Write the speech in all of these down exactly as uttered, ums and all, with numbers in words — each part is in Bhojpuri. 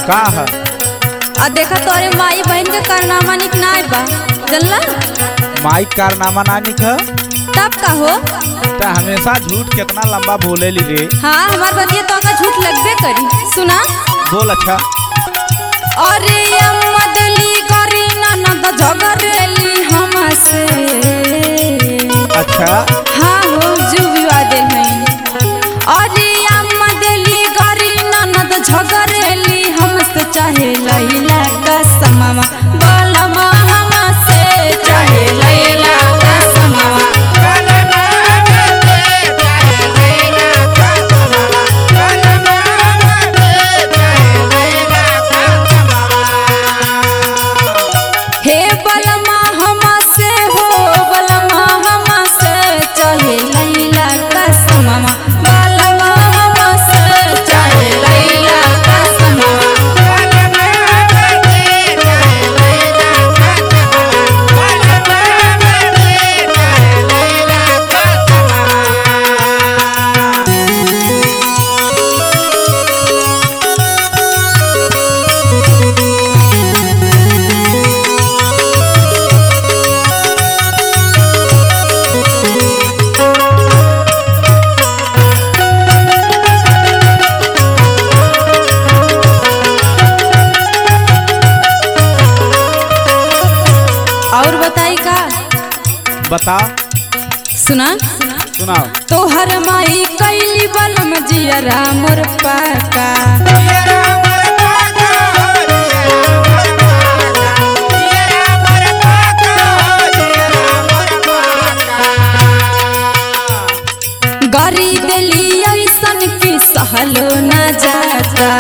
का है? आ देखा तोरे माई बहन के कारनामा निक ना बा जनला। माई कारनामा ना निक है तब का हो? तो हमेशा झूठ कितना लंबा बोले ली रे। हाँ हमार बतिया तो का झूठ लगबे करी। सुना बोल। अच्छा अरे अम्मा दिली करी ननद झगड़ेली हमसे। अच्छा हाँ हो जू विवाद है। अरे अम्मा दिली करी ननद झगड़ेली हमसे चाहे लैला का समावा बालमा हमसे चाहे लैला का समावा। हे बलमा हमसे हो बलमा हमसे चाहे लैला का समावा बालमा हमसे चाहे लैला का समावा। और बताई का? बता। सुना सुनाओ। तोहर माई कैली बलम जियरा मोर पाका। गरी दिली ऐसन की सहलो न जाता।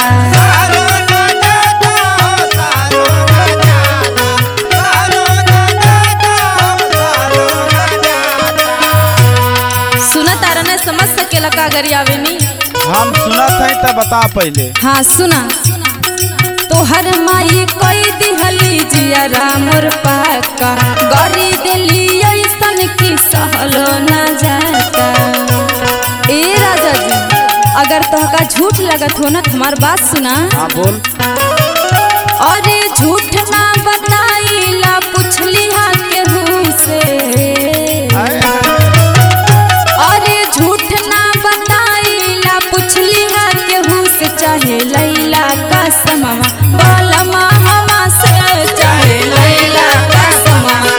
सुना तारा ने समझ सकेला का गरी आवेनी। हम सुनत है तो बता पहले। हाँ सुना तोहर माई कोई दिहली जियरा मोर पाका। गरी दिली ऐसन की सहलो न जाता। ए राजा जी अगर तोहका झूठ लगत हो ना हमार बात सुना। हाँ बोल। अरे झूठ ना बताईला पुछली हा केहू से। अरे झूठ ना बताईला पुछली हा केहू से चाहे लैला का समावा बालमा हमसे चाहे लैला का समावा।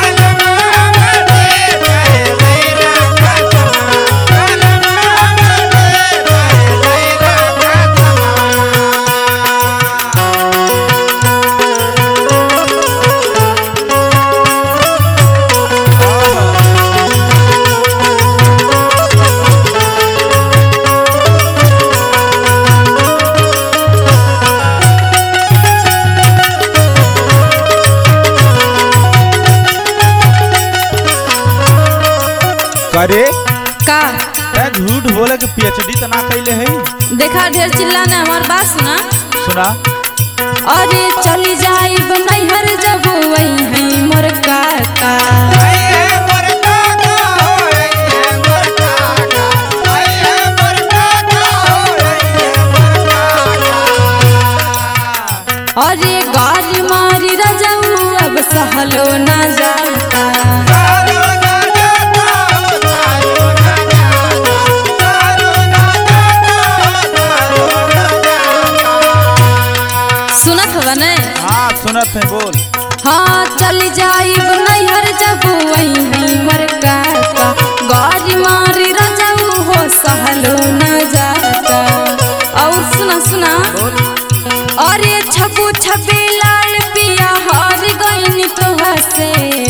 करे का ए झूठ बोले के पीएचडी तो ना कैले है। देखा ढेर चिल्लाना हमार बात सुना। सुना। अरे चली जाई बनैहर जब वही है मोर काका। अरे गाली मारी रजऊ अब सहलो ना जाता। सुनत हवा ने? हाँ सुनत है बोल। हाँ चली जाई बनैहर जब वही है मोर काका। गाली मारी रजऊ हो सहलो ना जाता। और सुना सुना अरे छबू छबी लाल पिया हार गईनी तोहा से।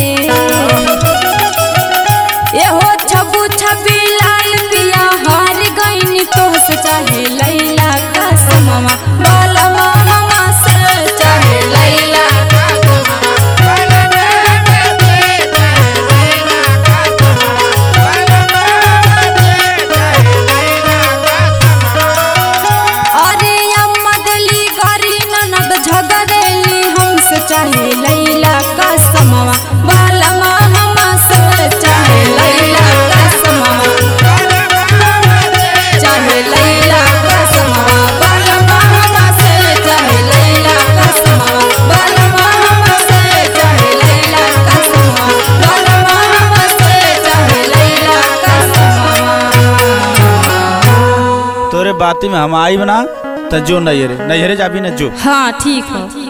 ये हो छबू छबी लाल पिया हार गईनी तोहा से चाहे लैला का समावा बालमा हमसे चाहे लैला का अरे अम्मा दिली गरी ननद झगड़े बराती में हम आई बना तो जो नैहरे नैहरे जाबी न जो। हाँ ठीक है।